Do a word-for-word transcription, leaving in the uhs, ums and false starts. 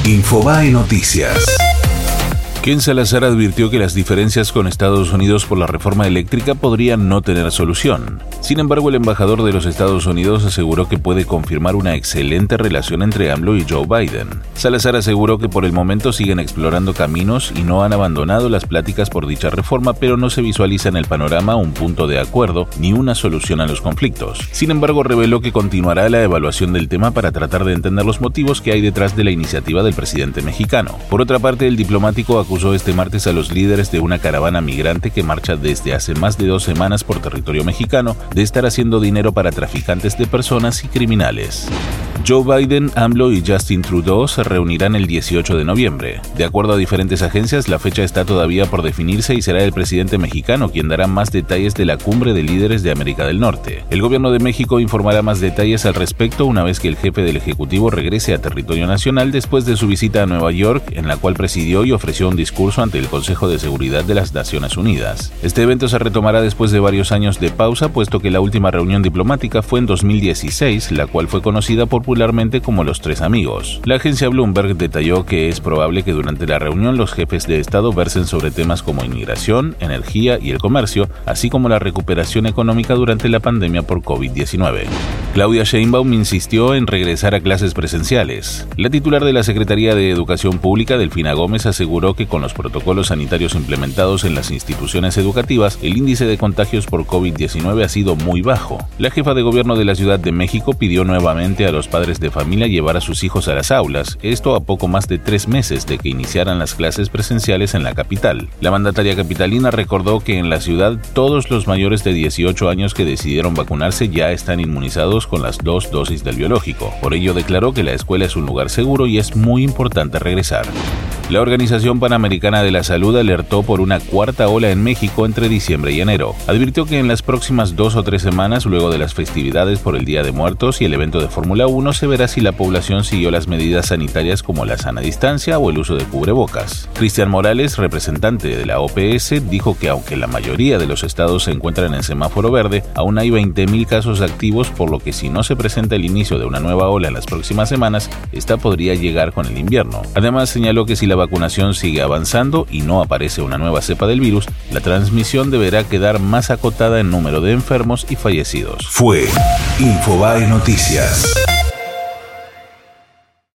Infobae Noticias. Ken Salazar advirtió que las diferencias con Estados Unidos por la reforma eléctrica podrían no tener solución. Sin embargo, el embajador de los Estados Unidos aseguró que puede confirmar una excelente relación entre AMLO y Joe Biden. Salazar aseguró que por el momento siguen explorando caminos y no han abandonado las pláticas por dicha reforma, pero no se visualiza en el panorama un punto de acuerdo ni una solución a los conflictos. Sin embargo, reveló que continuará la evaluación del tema para tratar de entender los motivos que hay detrás de la iniciativa del presidente mexicano. Por otra parte, el diplomático acusó este martes a los líderes de una caravana migrante que marcha desde hace más de dos semanas por territorio mexicano de estar haciendo dinero para traficantes de personas y criminales. Joe Biden, AMLO y Justin Trudeau se reunirán el dieciocho de noviembre. De acuerdo a diferentes agencias, la fecha está todavía por definirse y será el presidente mexicano quien dará más detalles de la cumbre de líderes de América del Norte. El gobierno de México informará más detalles al respecto una vez que el jefe del Ejecutivo regrese a territorio nacional después de su visita a Nueva York, en la cual presidió y ofreció un discurso ante el Consejo de Seguridad de las Naciones Unidas. Este evento se retomará después de varios años de pausa, puesto que la última reunión diplomática fue en dos mil dieciséis, la cual fue conocida popularmente como los Tres Amigos. La agencia Bloomberg detalló que es probable que durante la reunión los jefes de Estado versen sobre temas como inmigración, energía y el comercio, así como la recuperación económica durante la pandemia por COVID diecinueve. Claudia Sheinbaum insistió en regresar a clases presenciales. La titular de la Secretaría de Educación Pública, Delfina Gómez, aseguró que con los protocolos sanitarios implementados en las instituciones educativas, el índice de contagios por COVID diecinueve ha sido muy bajo. La jefa de gobierno de la Ciudad de México pidió nuevamente a los padres de familia llevar a sus hijos a las aulas, esto a poco más de tres meses de que iniciaran las clases presenciales en la capital. La mandataria capitalina recordó que en la ciudad todos los mayores de dieciocho años que decidieron vacunarse ya están inmunizados con las dos dosis del biológico. Por ello declaró que la escuela es un lugar seguro y es muy importante regresar. La Organización Panamericana de la Salud alertó por una cuarta ola en México entre diciembre y enero. Advirtió que en las próximas dos o tres semanas, luego de las festividades por el Día de Muertos y el evento de Fórmula uno, se verá si la población siguió las medidas sanitarias como la sana distancia o el uso de cubrebocas. Cristian Morales, representante de la O P S, dijo que aunque la mayoría de los estados se encuentran en semáforo verde, aún hay veinte mil casos activos, por lo que si no se presenta el inicio de una nueva ola en las próximas semanas, esta podría llegar con el invierno. Además, señaló que si la vacunación sigue avanzando y no aparece una nueva cepa del virus, la transmisión deberá quedar más acotada en número de enfermos y fallecidos. Fue Infobae Noticias.